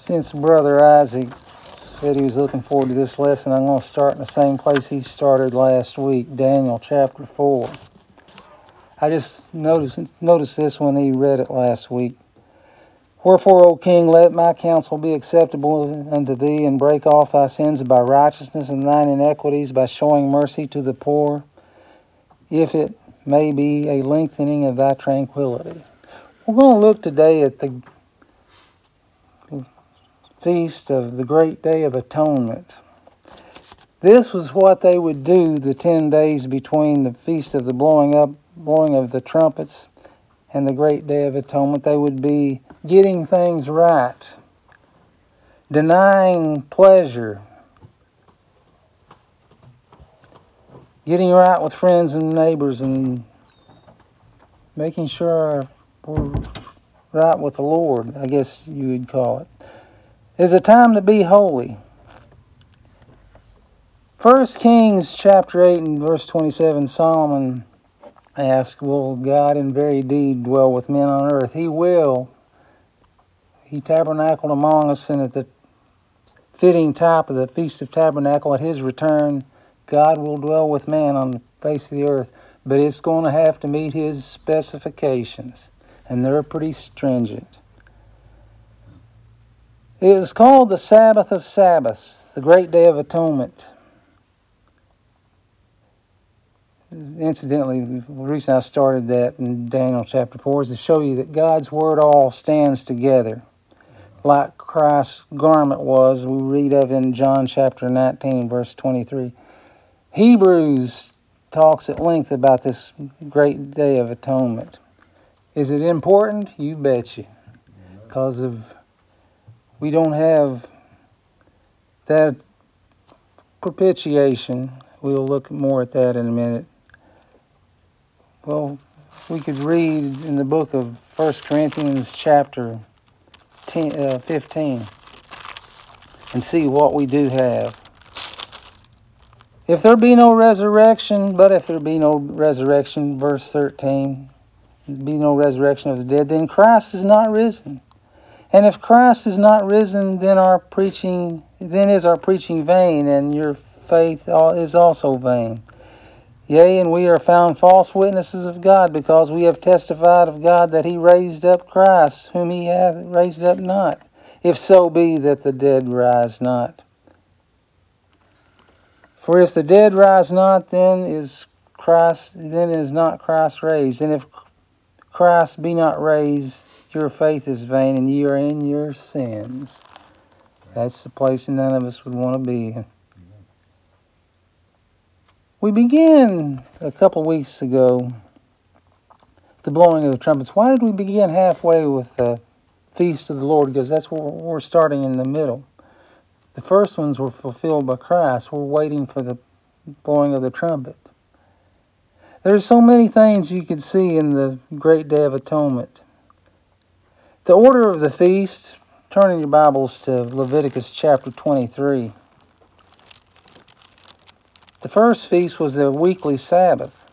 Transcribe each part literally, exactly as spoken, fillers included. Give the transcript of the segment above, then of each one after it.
Since Brother Isaac said he was looking forward to this lesson, I'm going to start in the same place he started last week, Daniel chapter four. I just noticed, noticed this when he read it last week. Wherefore, O king, let my counsel be acceptable unto thee, and break off thy sins by righteousness, and thine iniquities by showing mercy to the poor, if it may be a lengthening of thy tranquility. We're going to look today at the feast of the great day of atonement. This was what they would do the ten days between the feast of the blowing up, blowing of the trumpets and the great day of atonement. They would be getting things right, denying pleasure, getting right with friends and neighbors, and making sure we're right with the Lord, I guess you would call it. It's a time to be holy. First Kings chapter eight and verse twenty-seven, Solomon asked, will God in very deed dwell with men on earth? He will. He tabernacled among us, and at the fitting type of the Feast of Tabernacle, at his return, God will dwell with man on the face of the earth. But it's going to have to meet his specifications, and they're pretty stringent. It is called the Sabbath of Sabbaths, the great day of atonement. Incidentally, the reason I started that in Daniel chapter four is to show you that God's Word all stands together, like Christ's garment was, we read of in John chapter nineteen, verse twenty-three. Hebrews talks at length about this great day of atonement. Is it important? You betcha. Because of we don't have that propitiation. We'll look more at that in a minute. Well, we could read in the book of First Corinthians chapter ten, uh, fifteen and see what we do have. If there be no resurrection, but if there be no resurrection, verse thirteen, be no resurrection of the dead, then Christ is not risen. And if Christ is not risen, then our preaching, then is our preaching vain, and your faith is also vain. Yea, and we are found false witnesses of God, because we have testified of God that he raised up Christ, whom he hath raised up not, if so be that the dead rise not. For if the dead rise not, then is Christ, then is not Christ raised. And if Christ be not raised, your faith is vain, and ye are in your sins. That's the place none of us would want to be. We began a couple weeks ago the blowing of the trumpets. Why did we begin halfway with the feast of the Lord? Because that's where we're starting in the middle. The first ones were fulfilled by Christ. We're waiting for the blowing of the trumpet. There's so many things you could see in the great day of atonement. The order of the feast, turn in your Bibles to Leviticus chapter twenty-three. The first feast was the weekly Sabbath.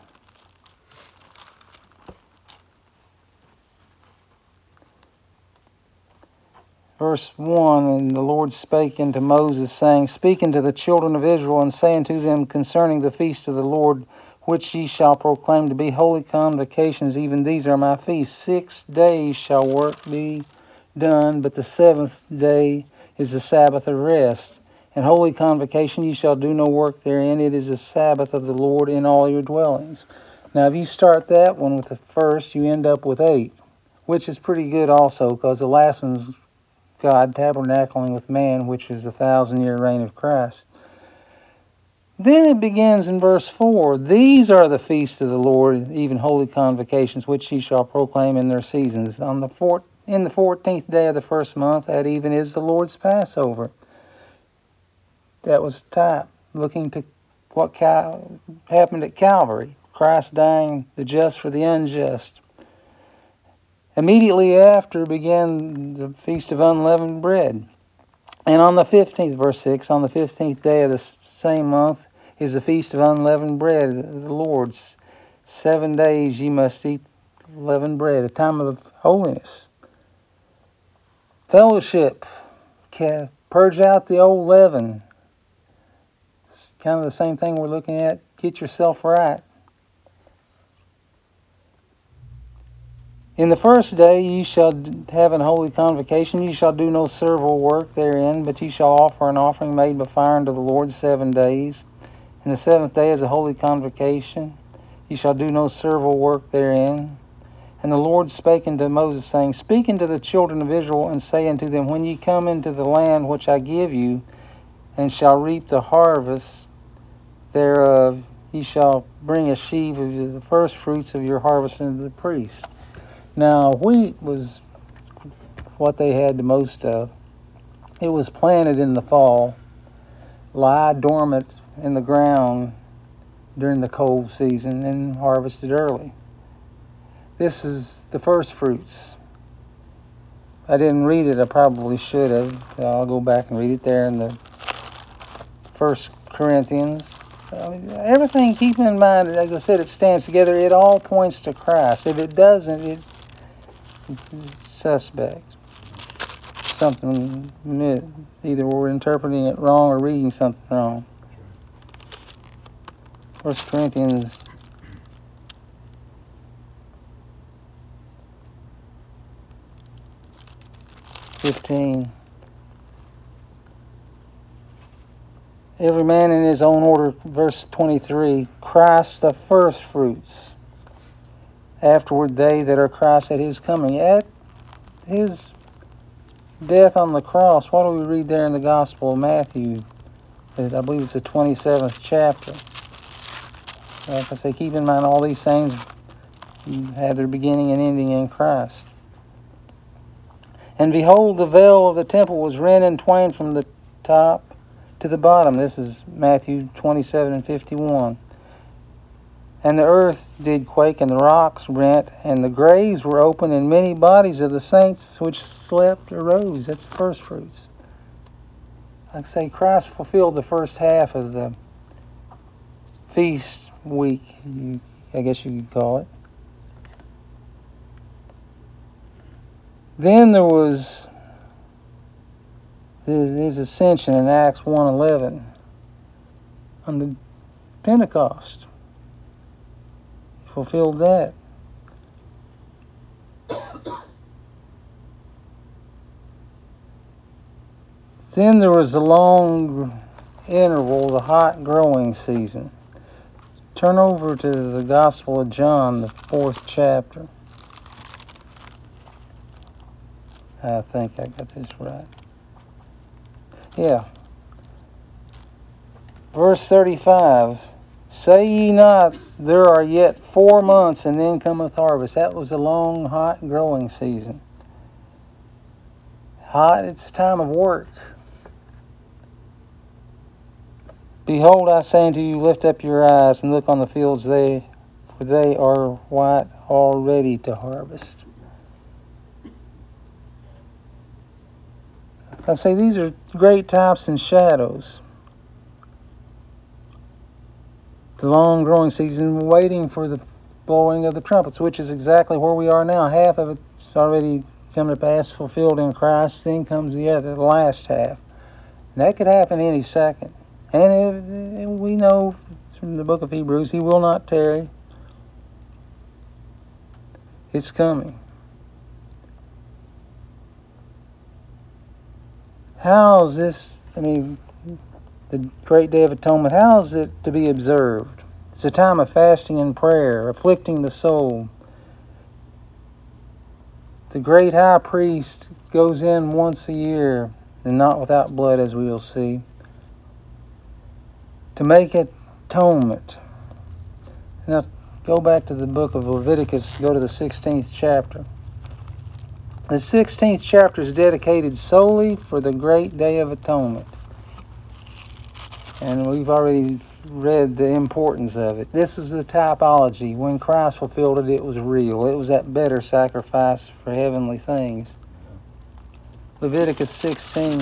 Verse one, and the Lord spake unto Moses, saying, Speak unto the children of Israel, and say unto them concerning the feast of the Lord, which ye shall proclaim to be holy convocations, even these are my feasts. Six days shall work be done, but the seventh day is the Sabbath of rest. And holy convocation ye shall do no work therein. It is the Sabbath of the Lord in all your dwellings. Now, if you start that one with the first, you end up with eight, which is pretty good also, because the last one's God tabernacling with man, which is the thousand-year reign of Christ. Then it begins in verse four. These are the feasts of the Lord, even holy convocations, which ye shall proclaim in their seasons. On the four, in the fourteenth day of the first month, that even is the Lord's Passover. That was type, looking to what Cal- happened at Calvary. Christ dying the just for the unjust. Immediately after began the Feast of Unleavened Bread. And on the fifteenth, verse six, on the fifteenth day of the same month is the Feast of Unleavened Bread, the Lord's. Seven days ye must eat leavened bread, a time of holiness. Fellowship, purge out the old leaven. It's kind of the same thing we're looking at. Get yourself right. In the first day ye shall have an holy convocation. Ye shall do no servile work therein, but ye shall offer an offering made by fire unto the Lord seven days. And the seventh day is a holy convocation. Ye shall do no servile work therein. And the Lord spake unto Moses, saying, Speak unto the children of Israel, and say unto them, When ye come into the land which I give you, and shall reap the harvest thereof, ye shall bring a sheaf of the first fruits of your harvest unto the priest. Now, wheat was what they had the most of. It was planted in the fall, lie dormant in the ground during the cold season, and harvested early. This is the first fruits. I didn't read it. I probably should have. I'll go back and read it there in the First Corinthians. I mean, everything, keep in mind, as I said, it stands together. It all points to Christ. If it doesn't, it suspect. Something, either we're interpreting it wrong or reading something wrong. First Corinthians fifteen. Every man in his own order, verse twenty-three. Christ the first fruits. Afterward they that are Christ at his coming. At his death on the cross, what do we read there in the Gospel of Matthew? I believe it's the twenty-seventh chapter. Like I say, keep in mind all these things have their beginning and ending in Christ. And behold, the veil of the temple was rent in twain from the top to the bottom. This is Matthew twenty-seven and fifty-one. And the earth did quake, and the rocks rent, and the graves were opened, and many bodies of the saints which slept arose. That's the first fruits. Like I say, Christ fulfilled the first half of the feast week, you, I guess you could call it. Then there was his, his ascension in Acts one eleven on the Pentecost. He fulfilled that. Then there was a long interval, the hot growing season. Turn over to the Gospel of John, the fourth chapter. I think I got this right. Yeah. Verse thirty-five. Say ye not, there are yet four months, and then cometh harvest. That was a long, hot growing season. Hot, it's a time of work. Behold, I say unto you, lift up your eyes and look on the fields, they, for they are white already to harvest. I say these are great types and shadows. The long growing season, waiting for the blowing of the trumpets, which is exactly where we are now. Half of it's already come to pass, fulfilled in Christ. Then comes the other, the last half. And that could happen any second. And it, we know from the book of Hebrews, he will not tarry. It's coming. How is this, I mean, the great day of atonement, how is it to be observed? It's a time of fasting and prayer, afflicting the soul. The great high priest goes in once a year, and not without blood, as we will see, to make atonement. Now, go back to the book of Leviticus, go to the sixteenth chapter. The sixteenth chapter is dedicated solely for the great day of atonement. And we've already read the importance of it. This is the typology. When Christ fulfilled it, it was real. It was that better sacrifice for heavenly things. Leviticus sixteen,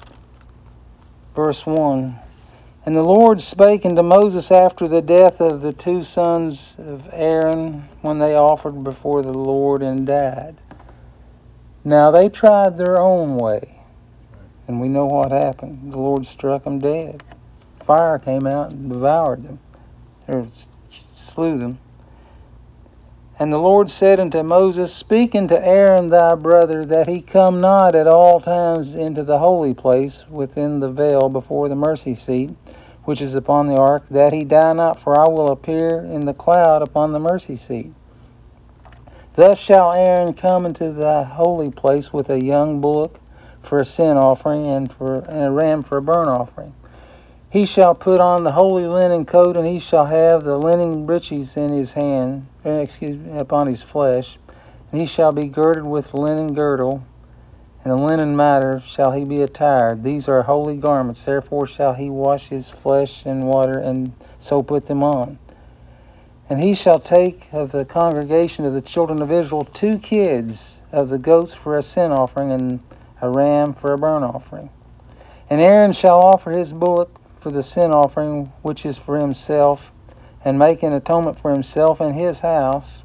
verse one. And the Lord spake unto Moses after the death of the two sons of Aaron, when they offered before the Lord and died. Now they tried their own way. And we know what happened. The Lord struck them dead. Fire came out and devoured them, or slew them. And the Lord said unto Moses, Speak unto Aaron thy brother, that he come not at all times into the holy place within the veil before the mercy seat, which is upon the ark, that he die not, for I will appear in the cloud upon the mercy seat. Thus shall Aaron come into the holy place with a young bullock for a sin offering, and for and a ram for a burnt offering. He shall put on the holy linen coat, and he shall have the linen breeches in his hand, excuse me, upon his flesh, and he shall be girded with linen girdle, and a linen mitre shall he be attired. These are holy garments, therefore shall he wash his flesh in water, and so put them on. And he shall take of the congregation of the children of Israel two kids of the goats for a sin offering, and a ram for a burnt offering. And Aaron shall offer his bullock for the sin offering, which is for himself, and make an atonement for himself and his house.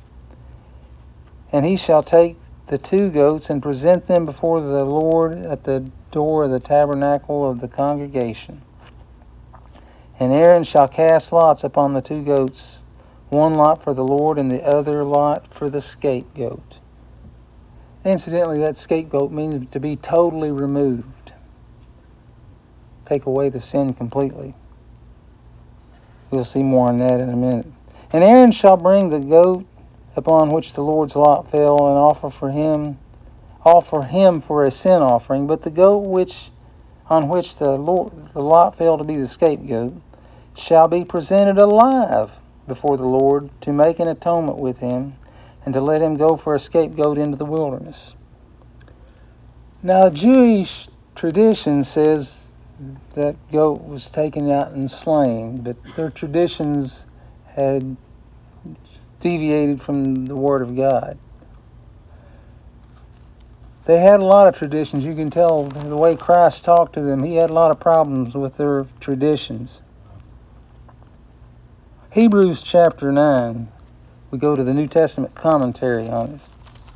And he shall take the two goats and present them before the Lord at the door of the tabernacle of the congregation. And Aaron shall cast lots upon the two goats, one lot for the Lord and the other lot for the scapegoat. Incidentally, that scapegoat means to be totally removed. Take away the sin completely. We'll see more on that in a minute. And Aaron shall bring the goat upon which the Lord's lot fell, and offer for him, offer him for a sin offering. But the goat which on which the Lord, the lot fell to be the scapegoat, shall be presented alive before the Lord to make an atonement with him, and to let him go for a scapegoat into the wilderness. Now, Jewish tradition says that goat was taken out and slain, but their traditions had deviated from the Word of God. They had a lot of traditions. You can tell the way Christ talked to them, he had a lot of problems with their traditions. Hebrews chapter nine. We go to the New Testament commentary on this.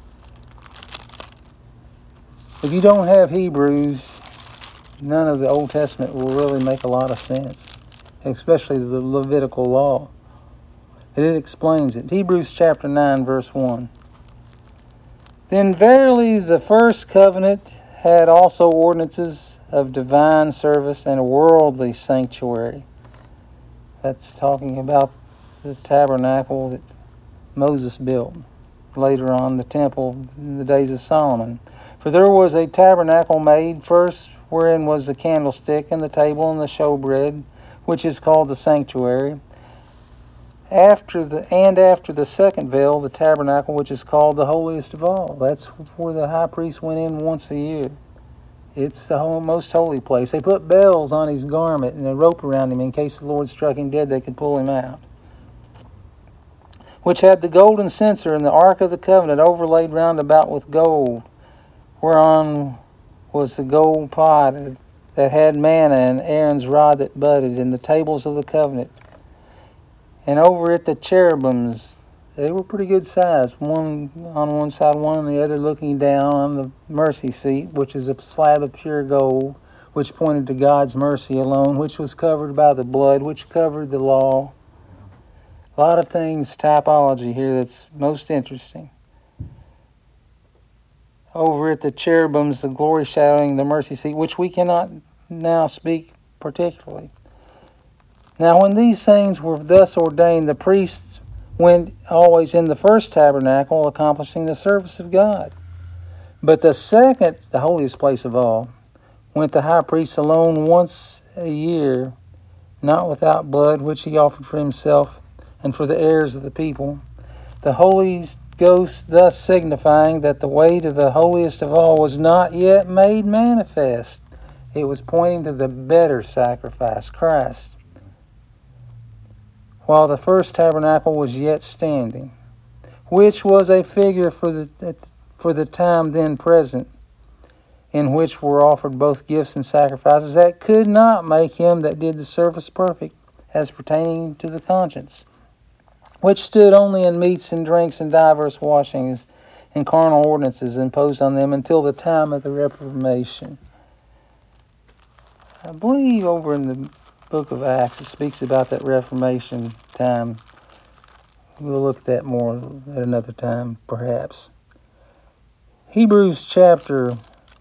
If you don't have Hebrews, none of the Old Testament will really make a lot of sense, especially the Levitical law. And it explains it. Hebrews chapter nine, verse one. Then verily the first covenant had also ordinances of divine service and a worldly sanctuary. That's talking about the tabernacle that Moses built. Later on, the temple in the days of Solomon. For there was a tabernacle made first, wherein was the candlestick and the table and the showbread, which is called the sanctuary. After the and after the second veil, the tabernacle, which is called the holiest of all. That's where the high priest went in once a year. It's the whole, most holy place. They put bells on his garment and a rope around him in case the Lord struck him dead, they could pull him out. Which had the golden censer and the ark of the covenant overlaid round about with gold, whereon was the gold pot that had manna and Aaron's rod that budded, and the tables of the covenant. And over it the cherubims, they were pretty good size, one on one side, one on the other, looking down on the mercy seat, which is a slab of pure gold, which pointed to God's mercy alone, which was covered by the blood, which covered the law. A lot of things, typology here, that's most interesting. Over at the cherubims, the glory shadowing the mercy seat, which we cannot now speak particularly. Now when these things were thus ordained, the priests went always in the first tabernacle, accomplishing the service of God. But the second, the holiest place of all, went the high priest alone once a year, not without blood, which he offered for himself and for the heirs of the people. The Holy Ghost thus signifying that the way to the holiest of all was not yet made manifest. It was pointing to the better sacrifice, Christ, while the first tabernacle was yet standing, which was a figure for the for the time then present, in which were offered both gifts and sacrifices that could not make him that did the service perfect, as pertaining to the conscience, which stood only in meats and drinks and divers washings and carnal ordinances imposed on them until the time of the Reformation. I believe over in the book of Acts, it speaks about that Reformation time. We'll look at that more at another time, perhaps. Hebrews chapter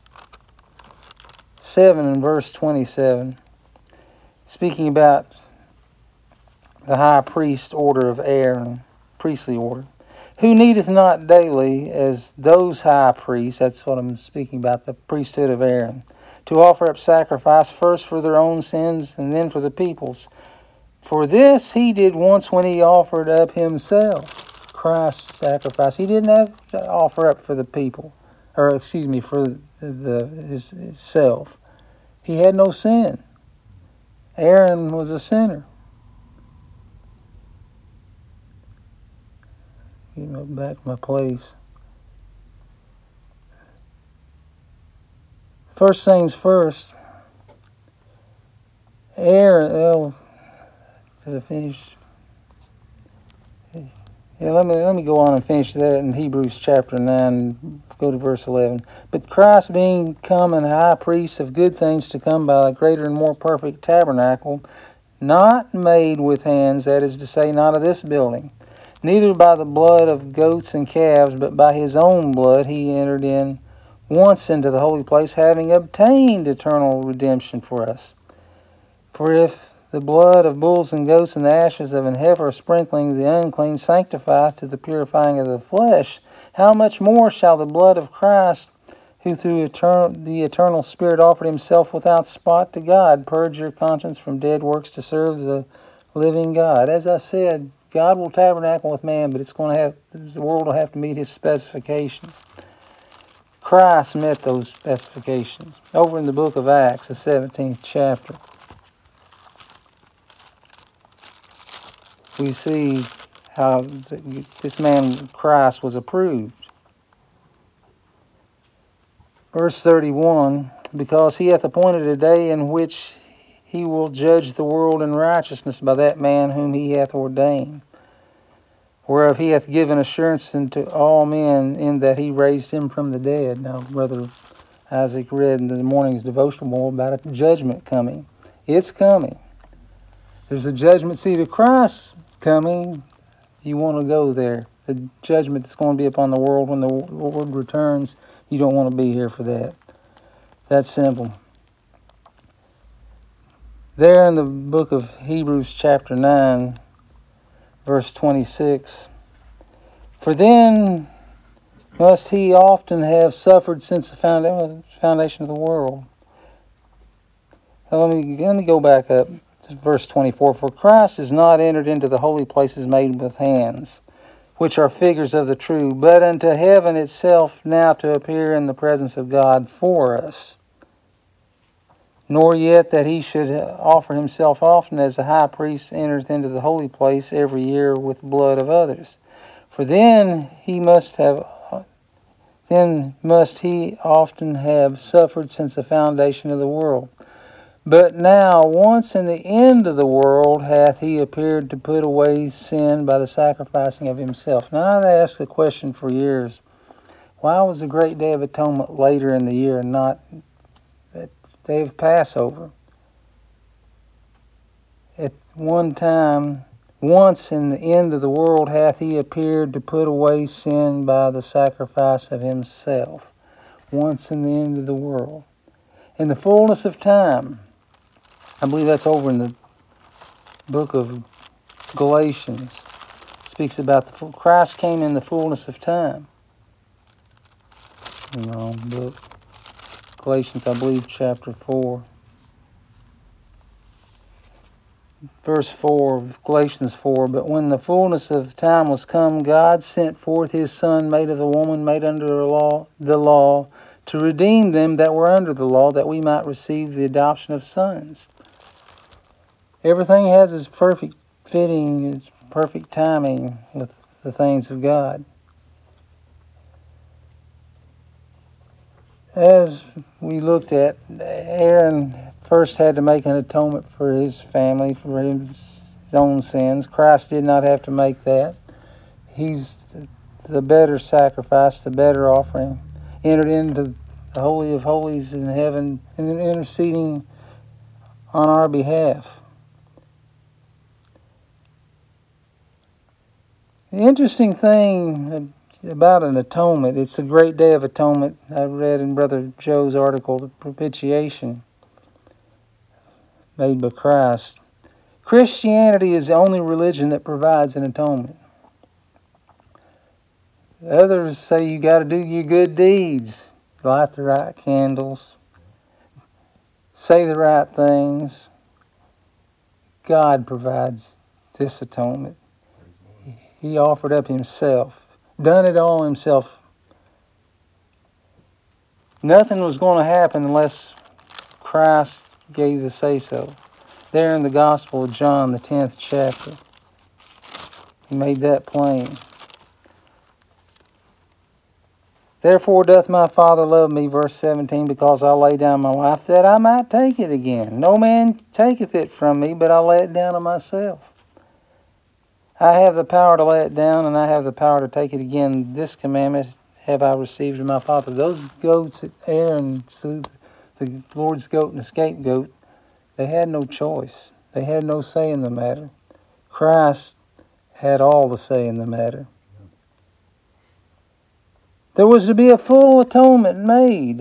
seven and verse twenty-seven, speaking about the high priest order of Aaron, priestly order, who needeth not daily as those high priests, that's what I'm speaking about, the priesthood of Aaron, to offer up sacrifice first for their own sins and then for the people's. For this he did once when he offered up himself, Christ's sacrifice. He didn't have to offer up for the people, or excuse me, for the, the his, himself. He had no sin. Aaron was a sinner. Get me back to my place. First things first. Aaron, well, did I finish? Yeah, let me let me go on and finish that in Hebrews chapter nine. Go to verse eleven. But Christ, being come an high priest of good things to come by a greater and more perfect tabernacle, not made with hands, that is to say, not of this building, neither by the blood of goats and calves, but by his own blood he entered in once into the holy place, having obtained eternal redemption for us. For if the blood of bulls and goats and the ashes of an heifer sprinkling the unclean sanctifieth to the purifying of the flesh, how much more shall the blood of Christ, who through eternal, the eternal Spirit offered himself without spot to God, purge your conscience from dead works to serve the living God? As I said, God will tabernacle with man, but it's going to have the world will have to meet his specifications. Christ met those specifications. Over in the book of Acts, the seventeenth chapter, we see how this man Christ was approved. Verse thirty-one, because he hath appointed a day in which he will judge the world in righteousness by that man whom he hath ordained, whereof he hath given assurance unto all men in that he raised him from the dead. Now, Brother Isaac read in the morning's devotional about a judgment coming. It's coming. There's a judgment seat of Christ coming. You want to go there. The judgment that's going to be upon the world when the Lord returns, you don't want to be here for that. That's simple. There in the book of Hebrews chapter nine, verse twenty-six, for then must he often have suffered since the foundation of the world. Now let me, let me go back up to verse twenty-four. For Christ is not entered into the holy places made with hands, which are figures of the true, but unto heaven itself now to appear in the presence of God for us. Nor yet that he should offer himself often, as the high priest entereth into the holy place every year with blood of others. For then he must have, then must he often have suffered since the foundation of the world. But now, once in the end of the world, hath he appeared to put away sin by the sacrificing of himself. Now, I've asked the question for years, why was the Great Day of Atonement later in the year and not at Day of Passover? At one time, once in the end of the world, hath he appeared to put away sin by the sacrifice of himself. Once in the end of the world. In the fullness of time. I believe that's over in the book of Galatians. It speaks about the Christ came in the fullness of time. In the wrong book. Galatians, I believe, chapter four. Verse four of Galatians four. But when the fullness of time was come, God sent forth his Son, made of a woman, made under the law, the law, to redeem them that were under the law, that we might receive the adoption of sons. Everything has its perfect fitting, its perfect timing with the things of God. As we looked at, Aaron first had to make an atonement for his family, for his own sins. Christ did not have to make that. He's the better sacrifice, the better offering. Entered into the Holy of Holies in heaven, and interceding on our behalf. The interesting thing about an atonement, it's a great day of atonement. I read in Brother Joe's article, the propitiation made by Christ. Christianity is the only religion that provides an atonement. Others say you got to do your good deeds, light the right candles, say the right things. God provides this atonement. He offered up himself, done it all himself. Nothing was going to happen unless Christ gave the say-so. There in the Gospel of John, the tenth chapter, he made that plain. Therefore doth my Father love me, verse seventeen, because I lay down my life that I might take it again. No man taketh it from me, but I lay it down of myself. I have the power to lay it down, and I have the power to take it again. This commandment have I received of my Father. Those goats that Aaron, the Lord's goat and the scapegoat, they had no choice. They had no say in the matter. Christ had all the say in the matter. There was to be a full atonement made.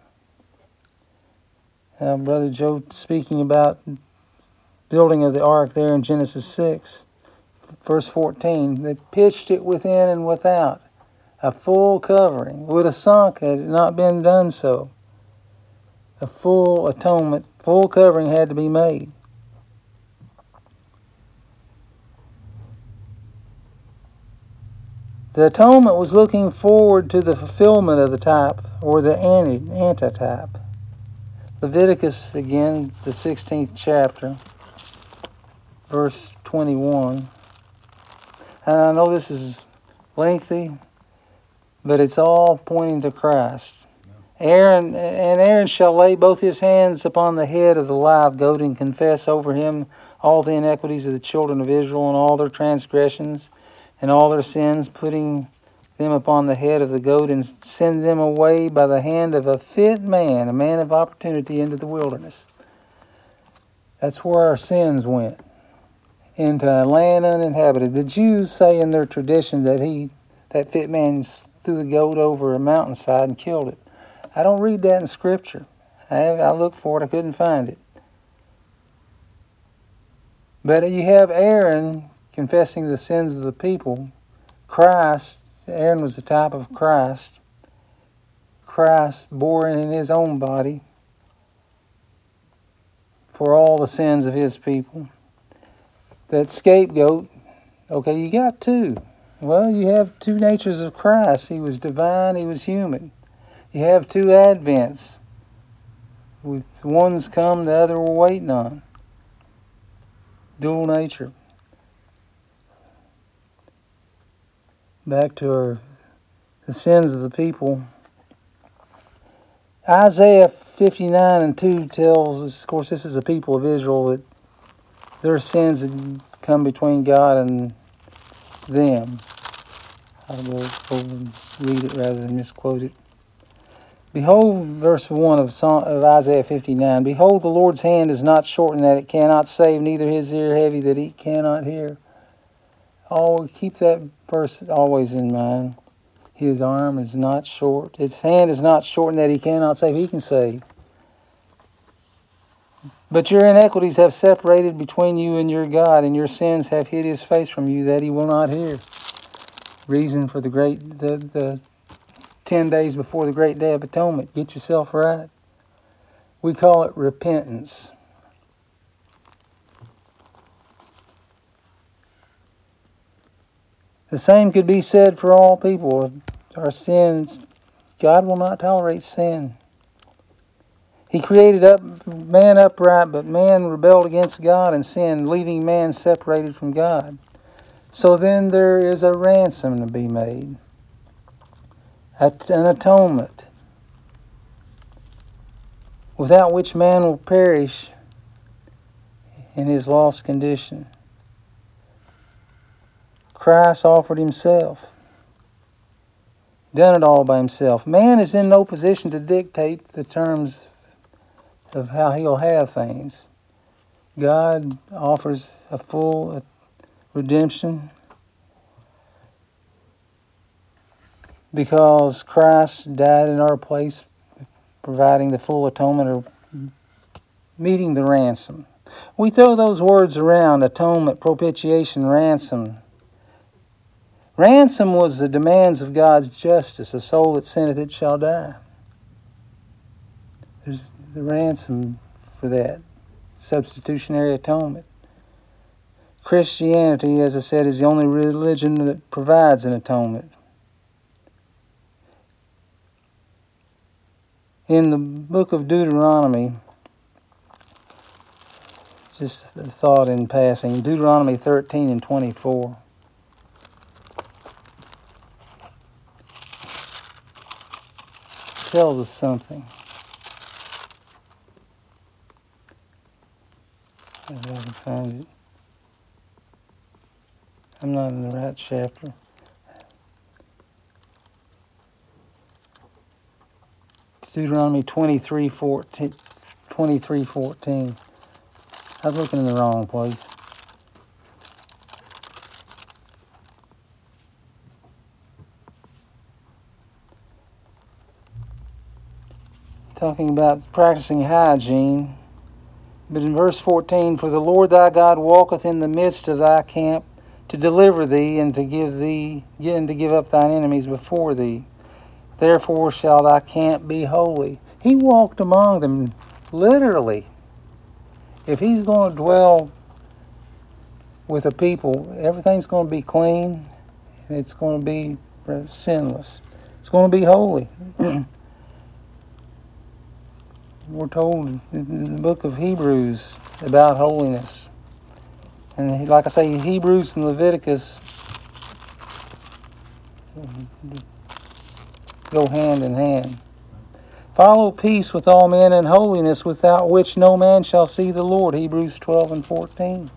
Now, Brother Joe speaking about building of the ark there in Genesis six, verse fourteen. They pitched it within and without, a full covering. Would have sunk had it not been done so. A full atonement, full covering had to be made. The atonement was looking forward to the fulfillment of the type, or the anti, antitype. Leviticus, again, the sixteenth chapter, verse twenty-one. And I know this is lengthy, but it's all pointing to Christ. Aaron and Aaron shall lay both his hands upon the head of the live goat and confess over him all the iniquities of the children of Israel and all their transgressions and all their sins, putting them upon the head of the goat, and send them away by the hand of a fit man, a man of opportunity, into the wilderness. That's where our sins went, into a land uninhabited. The Jews say in their tradition that he, that fit man, threw the goat over a mountainside and killed it. I don't read that in Scripture. I, I looked for it, I couldn't find it. But you have Aaron confessing the sins of the people. Christ, Aaron was the type of Christ. Christ bore in his own body for all the sins of his people. That scapegoat, okay, you got two. Well, you have two natures of Christ. He was divine, he was human. You have two advents. With one's come, the other we're waiting on. Dual nature. Back to our, the sins of the people. Isaiah fifty-nine and two tells us, of course, this is a people of Israel, that their sins had come between God and them. I will, will read it rather than misquote it. Behold, verse one of, Psalm, of Isaiah fifty-nine. Behold, the Lord's hand is not shortened that it cannot save, neither his ear heavy that he cannot hear. Oh, keep that verse always in mind. His arm is not short. His hand is not shortened that he cannot save. He can save. But your iniquities have separated between you and your God, and your sins have hid his face from you that he will not hear. Reason for the great, the, the ten days before the great day of atonement. Get yourself right. We call it repentance. The same could be said for all people. Our sins, God will not tolerate sin. He created up man upright, but man rebelled against God and sinned, leaving man separated from God. So then there is a ransom to be made, an atonement, without which man will perish in his lost condition. Christ offered himself, done it all by himself. Man is in no position to dictate the terms of how he'll have things. God offers a full redemption because Christ died in our place, providing the full atonement or meeting the ransom. We throw those words around: atonement, propitiation, ransom. Ransom was the demands of God's justice. A soul that sinneth, it shall die. There's the ransom for that. Substitutionary atonement. Christianity, as I said, is the only religion that provides an atonement. In the book of Deuteronomy, just a thought in passing, Deuteronomy thirteen and twenty-four. Tells us something. If I can find it. I'm not in the right chapter. Deuteronomy twenty-three fourteen. twenty-three fourteen. I was looking in the wrong place. Talking about practicing hygiene. But in verse fourteen, for the Lord thy God walketh in the midst of thy camp to deliver thee and to give thee and to give up thine enemies before thee. Therefore shall thy camp be holy. He walked among them literally. If he's going to dwell with a people, everything's going to be clean and it's going to be sinless. It's going to be holy. We're told in the book of Hebrews about holiness. And like I say, Hebrews and Leviticus go hand in hand. Follow peace with all men and holiness, without which no man shall see the Lord. Hebrews twelve and fourteen.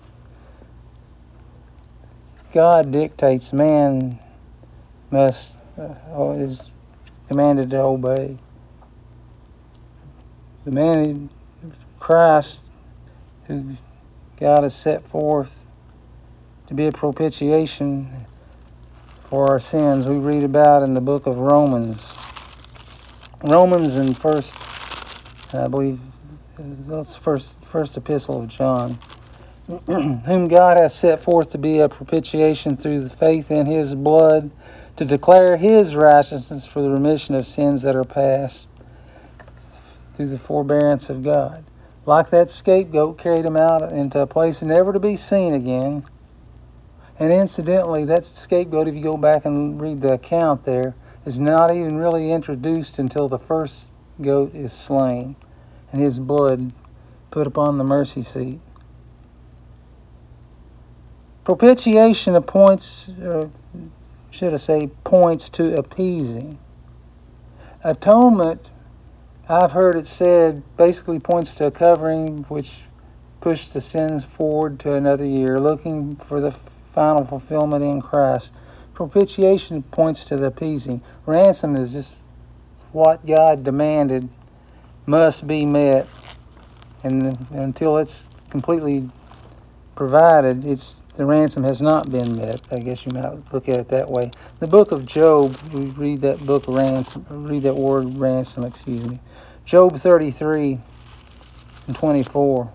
God dictates, man must uh, is commanded to obey. The man, Christ, who God has set forth to be a propitiation for our sins, we read about in the book of Romans. Romans and first, I believe, that's first first epistle of John. Whom God has set forth to be a propitiation through the faith in his blood, to declare his righteousness for the remission of sins that are past, through the forbearance of God. Like that scapegoat carried him out into a place never to be seen again. And incidentally, that scapegoat, if you go back and read the account there, is not even really introduced until the first goat is slain and his blood put upon the mercy seat. Propitiation appoints, or should I say, points to appeasing. Atonement, I've heard it said, basically points to a covering which pushed the sins forward to another year, looking for the final fulfillment in Christ. Propitiation points to the appeasing. Ransom is just what God demanded must be met, and until it's completely provided, it's the ransom has not been met. I guess you might look at it that way. The book of Job, we read that book ransom, read that word ransom, excuse me. Job thirty-three and twenty-four.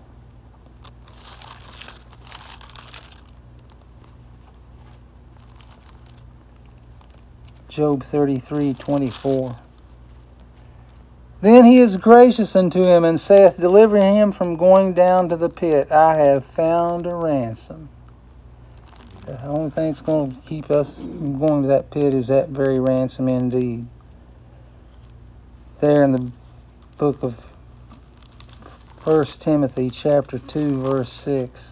Job thirty-three, twenty-four. Then he is gracious unto him, and saith, deliver him from going down to the pit. I have found a ransom. The only thing that's going to keep us from going to that pit is that very ransom indeed. There in the book of First Timothy, chapter two, verse six.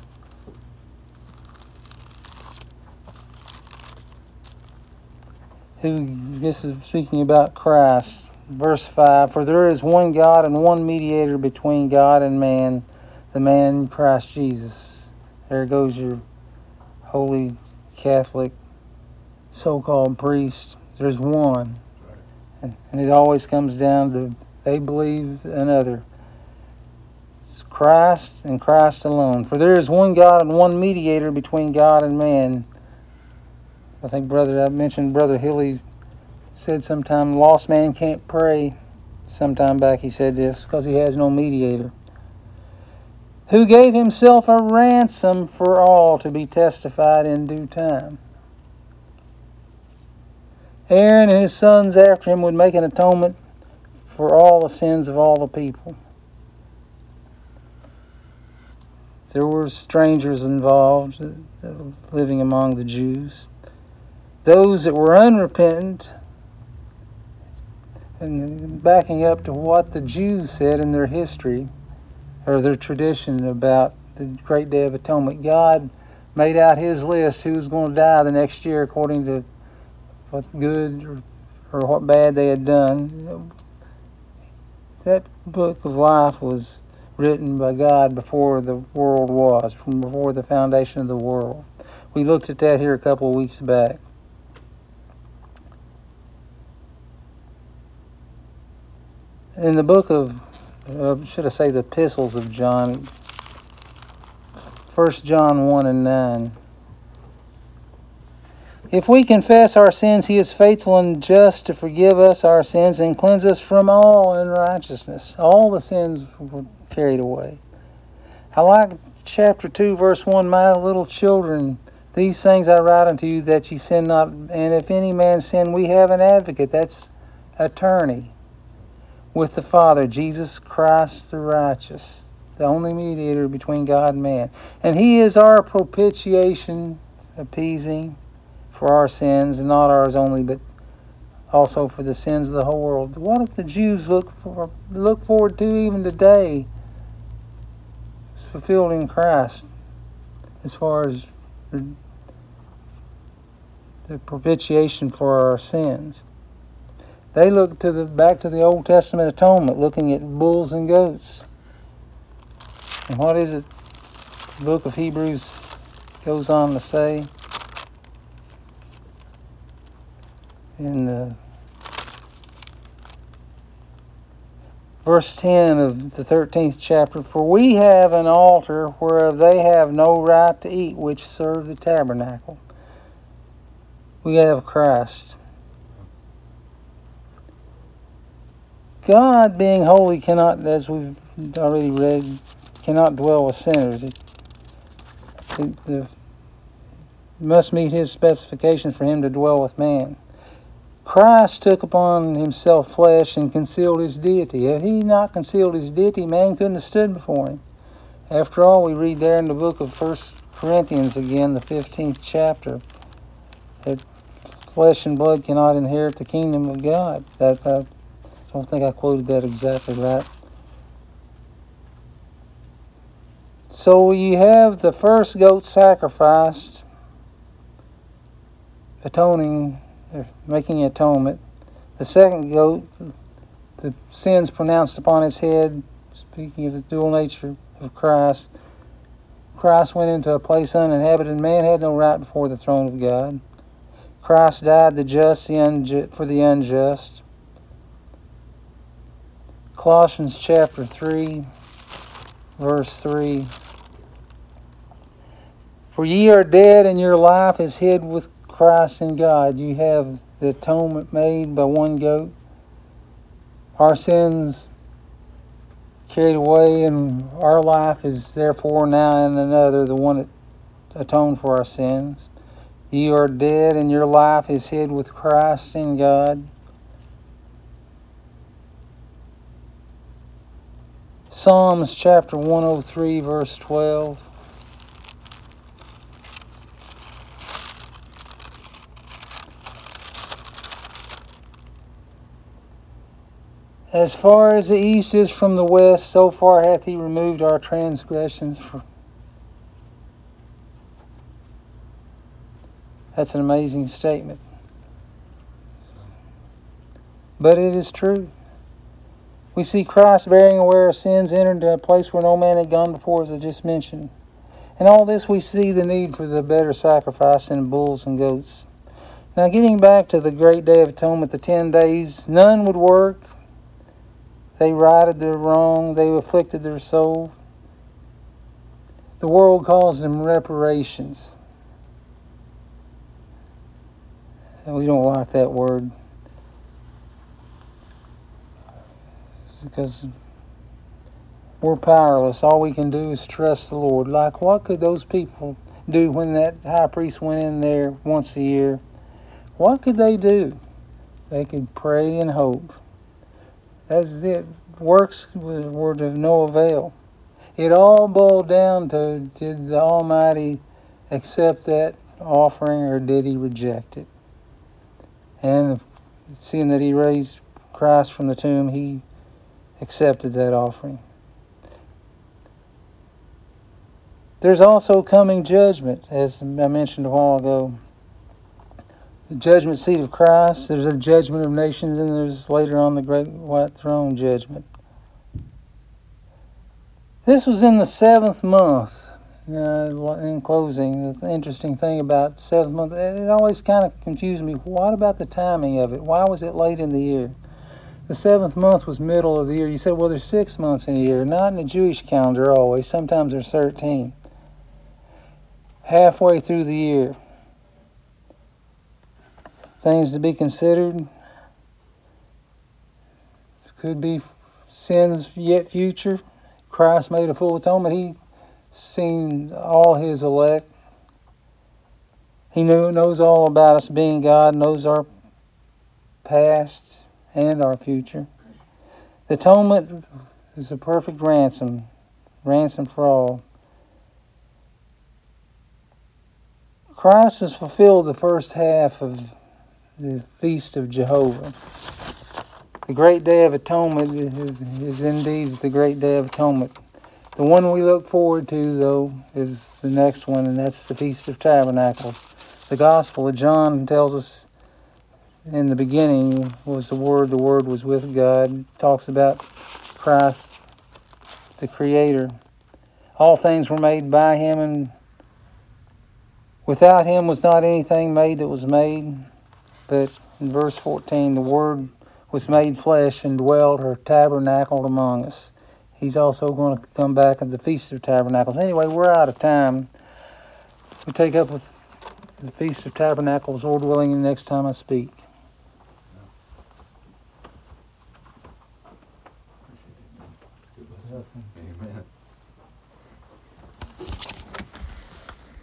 Who, this is speaking about Christ. Verse five, for there is one God and one mediator between God and man, the man Christ Jesus. There goes your holy Catholic so-called priest. There's one. And, and it always comes down to they believe another. It's Christ and Christ alone. For there is one God and one mediator between God and man. I think brother, I mentioned Brother Hilly said sometime, lost man can't pray. Sometime back he said this, because he has no mediator. Who gave himself a ransom for all to be testified in due time. Aaron and his sons after him would make an atonement for all the sins of all the people. There were strangers involved living among the Jews. Those that were unrepentant, and backing up to what the Jews said in their history, or their tradition about the Great Day of Atonement. God made out his list who was going to die the next year according to what good or, or what bad they had done. That book of life was written by God before the world was, from before the foundation of the world. We looked at that here a couple of weeks back. In the book of, uh, should I say the epistles of John, First John one and nine. If we confess our sins, he is faithful and just to forgive us our sins and cleanse us from all unrighteousness. All the sins were carried away. I like chapter two, verse one, my little children, these things I write unto you that ye sin not. And if any man sin, we have an advocate, that's attorney, with the Father, Jesus Christ the righteous, the only mediator between God and man. And he is our propitiation, appeasing for our sins, and not ours only, but also for the sins of the whole world. What if the Jews look for look forward to even today is fulfilled in Christ as far as the propitiation for our sins? They look to the back to the Old Testament atonement, looking at bulls and goats. And what is it the book of Hebrews goes on to say? In uh, verse ten of the thirteenth chapter, for we have an altar whereof they have no right to eat, which serve the tabernacle. We have Christ. God, being holy, cannot, as we've already read, cannot dwell with sinners. It, it, it must meet his specifications for him to dwell with man. Christ took upon himself flesh and concealed his deity. Had he not concealed his deity, man couldn't have stood before him. After all, we read there in the book of First Corinthians again, the fifteenth chapter, that flesh and blood cannot inherit the kingdom of God. That uh, I don't think I quoted that exactly right. So you have the first goat sacrificed, atoning, making atonement. The second goat, the sins pronounced upon his head, speaking of the dual nature of Christ. Christ went into a place uninhabited. Man had no right before the throne of God. Christ died the just the unju- for the unjust. Colossians chapter three, verse three. For ye are dead, and your life is hid with Christ in God. You have the atonement made by one goat. Our sins carried away, and our life is therefore now in another, the one that atoned for our sins. Ye are dead, and your life is hid with Christ in God. Psalms chapter one oh three, verse twelve. As far as the east is from the west, so far hath he removed our transgressions. From... That's an amazing statement. But it is true. We see Christ bearing away our sins, entered into a place where no man had gone before, as I just mentioned. In all this we see the need for the better sacrifice in bulls and goats. Now getting back to the great day of atonement, the ten days, none would work. They righted their wrong, they afflicted their soul. The world calls them reparations. And we don't like that word. Because we're powerless. All we can do is trust the Lord. Like, what could those people do when that high priest went in there once a year? What could they do? They could pray and hope. That's it. Works were to no avail. It all boiled down to, did the Almighty accept that offering or did he reject it? And seeing that he raised Christ from the tomb, he accepted that offering. There's also coming judgment, as I mentioned a while ago. The judgment seat of Christ, there's a judgment of nations, and there's later on the great white throne judgment. This was in the seventh month. Uh, in closing, the interesting thing about seventh month, it always kind of confused me. What about the timing of it? Why was it late in the year? The seventh month was middle of the year. You said, well, there's six months in a year. Not in the Jewish calendar always. Sometimes there's thirteen. Halfway through the year. Things to be considered. Could be sins yet future. Christ made a full atonement. He seen all his elect. He knew, knows all about us being God, knows our past and our future. The atonement is a perfect ransom, ransom for all. Christ has fulfilled the first half of the Feast of Jehovah. The great day of atonement is, is indeed the great day of atonement. The one we look forward to, though, is the next one, and that's the Feast of Tabernacles. The Gospel of John tells us in the beginning was the Word, the Word was with God. It talks about Christ, the Creator. All things were made by Him, and without Him was not anything made that was made. But in verse fourteen, the Word was made flesh and dwelt or tabernacled among us. He's also going to come back at the Feast of Tabernacles. Anyway, we're out of time. We'll take up with the Feast of Tabernacles, Lord willing, the next time I speak. Amen.